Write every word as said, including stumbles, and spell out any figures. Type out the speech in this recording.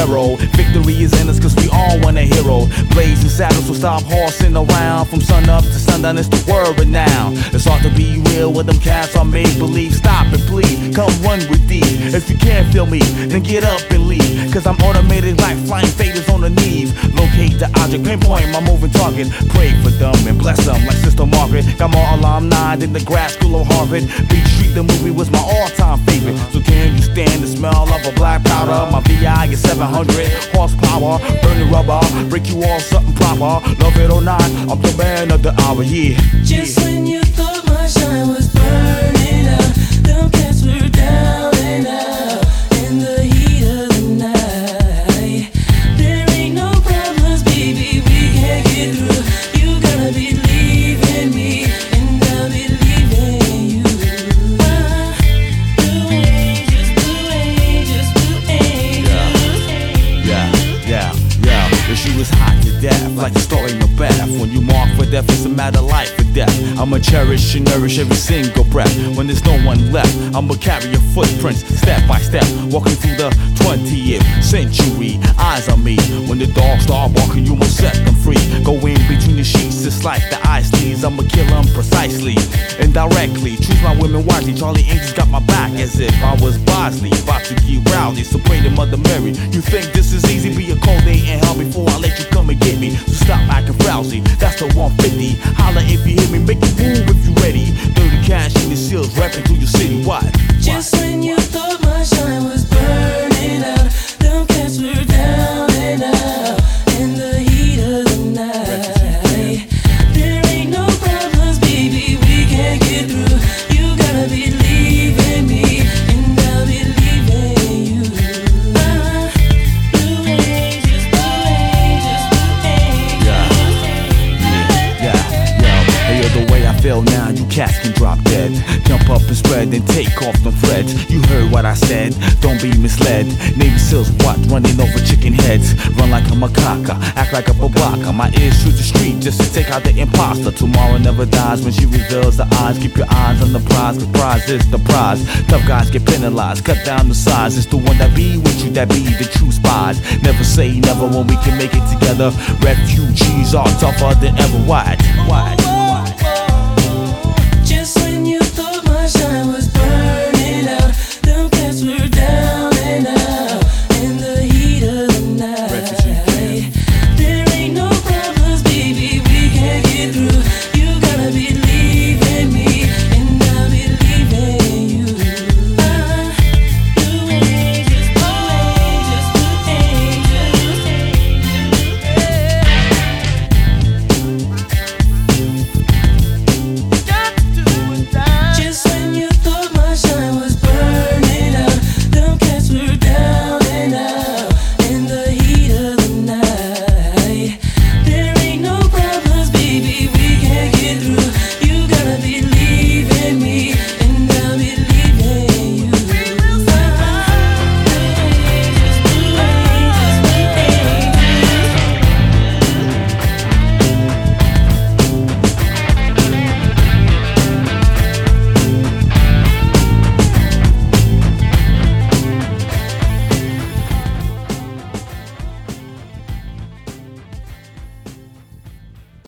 narrow. Victory is in us cause we all want a hero. Blazing saddles, so stop horsing around. From sun up to sundown, it's the word renowned. It's hard to be real with them cats on make-believe. Stop and please, come run with these. If you can't feel me, then get up and leave. Cause I'm automated like flying faders on the knees. Locate the object, pinpoint my moving target. Pray for them and bless them like Sister Margaret. Got more alumni than the grad school of Harvard. Beat Street, the movie was my all-time favorite. So can you stand the smell of a black powder? My V I is seven hundred horsepower, burning rubber, break you all something proper. Love it or not, I'm the man of the hour, yeah. Just when you thought my shine was burning out, them cats were down and out in the heat of the night. There ain't no problems, baby, we can't get through. You gotta believe in me, and I believe in you. Ah, blue angels, blue angels, blue angels. Yeah, yeah, yeah. The shoe is hot to death, like the story in the bath. When you mark for death, it's a matter of life or death. I'ma cherish and nourish every single breath. When there's no one left, I'ma carry your footprints step by step, walking through the twentieth century. Eyes on me, when the dogs start walking, you must set them free. Go in between the sheets, just like the ice leaves. I'ma kill them precisely, indirectly. Choose my women wisely. Charlie Angels got my back as if I was Bosley, about to get rowdy. So pray to Mother Mary. You think this is easy? Be a cold day in hell before I let you come and get me. So stop acting frowsy. That's the one fifty. Holla if you hear me, make it move if you ready. Dirty cash in the seals, rapping through your city. What? Just when you thought my shine was burning out, them cats were down and out in the heat of the night. There ain't no problems, baby, we can't get through. You gotta believe in me, and I believe in you. Ah, blue angels, blue angels, blue angels. Yeah, yeah, yeah. Hey, yo, the way I feel now, you cats can drop dead. Jump up and spread and take off them threads. You heard what I said, don't be misled. Navy SEALs what? Running over chicken heads. Run like a macaca, act like a babaca. My ears through the street just to take out the imposter. Tomorrow never dies when she reveals the eyes. Keep your eyes on the prize, cause prize is the prize. Tough guys get penalized, cut down the size. It's the one that be with you that be the true spies. Never say never when we can make it together. Refugees are tougher than ever. What? What?